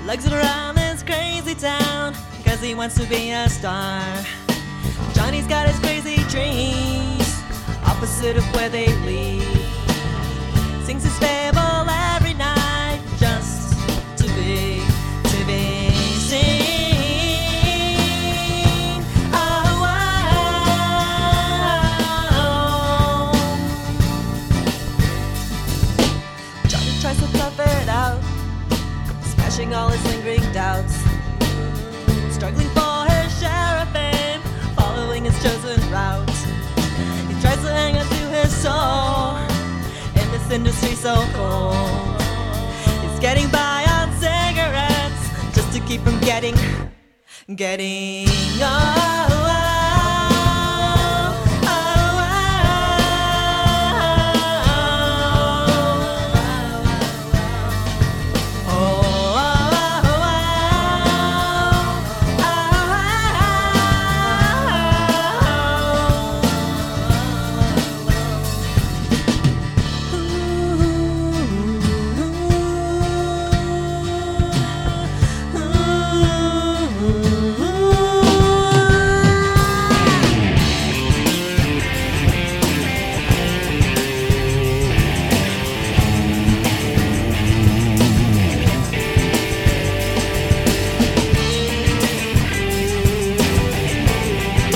lugs it around this crazy town, 'cause he wants to be a star. Johnny's got his crazy dreams, opposite of where they lead. Sings his fable every night, just to be seen. Oh, oh. Johnny tries to tough it out, smashing all his lingering doubts, struggling for his share of fame, following his chosen route. He tries to hang on to his soul in this industry so cold. He's getting by on cigarettes just to keep from getting oh, oh.